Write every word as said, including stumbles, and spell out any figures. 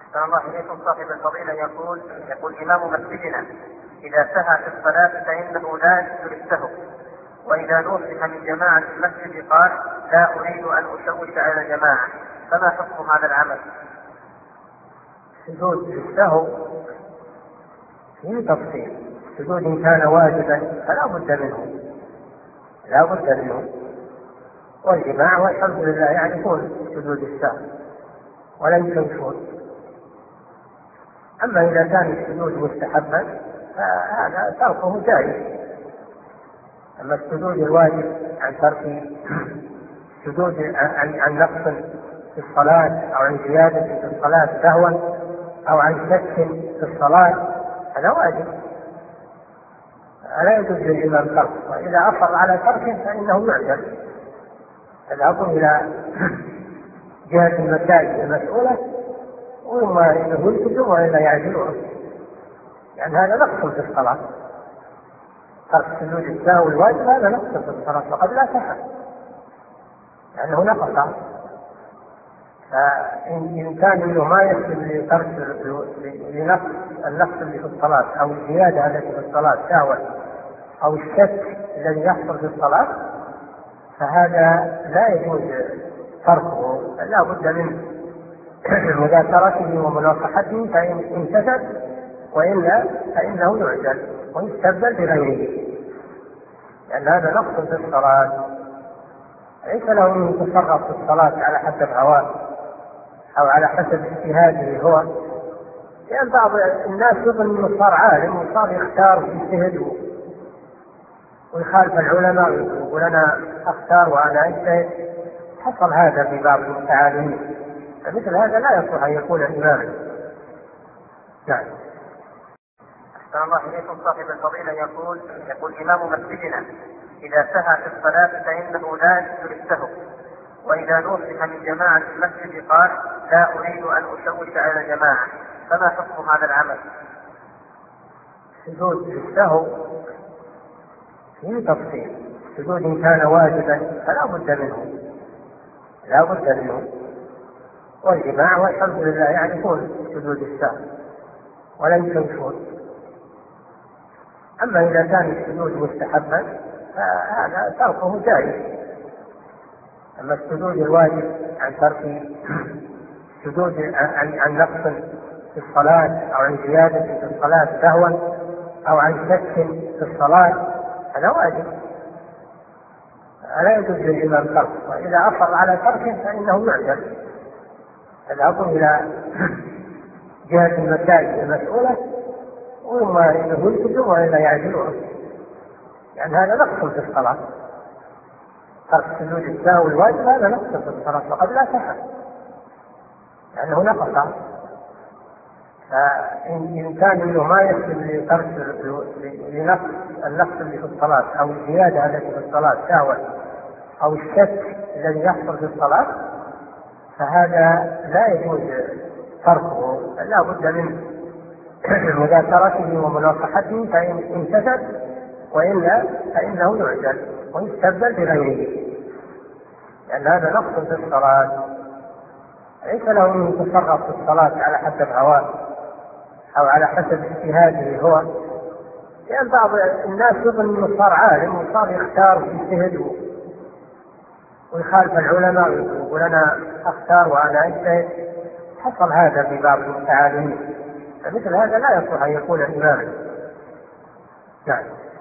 أحسن الله إليكم. صاحب الفضيلة يقول يقول إمام مسجدنا إذا سهى في الصلاة فإنه لا يسجد للسهو، وإذا نوصف من جماعة المسجد قال لا أريد أن أشوش على الجماعة، فما حكم هذا العمل؟ سجود للسهو فيه تفصيل. سجود إن كان واجبا فلا بد منه لا بد منه والجماعة والحمد لله يعرفون سجود السهو ولا يشوشون. أما إذا كان السجود مستحبا فهذا تركه جائز. أما السجود الواجب عن ترك سجود عن, عن نقص في الصلاة أو عن زيادة في الصلاة سهوا أو عن شك في الصلاة هذا واجب لا يجوز للإمام ترك، وإذا أصر على تركه فإنه يعزل يذهب إلى جهة المساجد المسؤولة وما يلتزم وإلا يعزلون، يعني هذا نقص في الصلاة. ترك سجود السهو الواجب هذا نقص في الصلاة وقد لا صح لأنه نقص. فإن كان منه ما يسجد لترك لنقص النقص اللي في الصلاة أو الزيادة التي في الصلاة سهوا أو الشك الذي يحصل في الصلاة فهذا لا يجوز تركه، لا بد من مذاكرته ومناصحته فإن انتفت، وإلا فإنه يعزل ويستبدل بغيره، لأن هذا نقص في الصلاة ليس له أن يتصرف في الصلاة على حسب هواه أو على حسب اجتهاده هو، لأن بعض الناس يظن أنه صار عالم وصار يختار ويجتهد ويخالف العلماء ويقول أنا أختار وأنا أجتهد. حصل هذا في بعض المتعالمين، فمثل هذا لا يصلح أن يكون إماما. نعم. أحسن الله إليكم. صاحب الفضيلة يقول يقول إمام مسجدنا إذا سهى في الصلاة فإنه لا يسجد للسهو، وإذا نوصف من جماعة المسجد قال لا أريد أن أشوش على الجماعة، فما حكم هذا العمل؟ سجود للسهو فيه تفصيل. سجود إن كان واجبا فلا بد منه لا بد منه والجماعة والحمد لله يعرفون سجود السهو ولا يشوشون. أما إذا كان السجود مستحبا فهذا تركه جائز. أما السجود الواجب عن ترك سجود عن, عن نقص في الصلاة أو عن زيادة في الصلاة سهوا أو عن شك في الصلاة هذا واجب لا يجوز للإمام ترك، وإذا أصر على تركه فإنه يعزل يذهب إلى جهة المساجد المسؤولة وما يلتزم وإلا يعزلون، يعني هذا نقص في الصلاة. ترك سجود السهو الواجب هذا نقص في الصلاة وقد لا صح لأنه نقص. فإن كان منه ما يسجد لترك لنقص النقص اللي في الصلاة أو الزيادة التي في الصلاة سهوا أو الشك الذي يحصل في الصلاة فهذا لا يجوز تركه، لا بد من مذاكرته ومناصحته فإن انتفت، وإلا فإنه يعزل ويستبدل بغيره، لأن هذا نقص في الصلاة ليس له أن يتصرف في الصلاة على حسب هواه أو على حسب اجتهاده هو، لأن بعض الناس يظن أنه صار عالم وصار يختار ويجتهد ويخالف العلماء ويقول أنا أختار وأنا أجتهد. حصل هذا في بعض المتعالمين، فمثل هذا لا يصلح أن يكون إماما. نعم.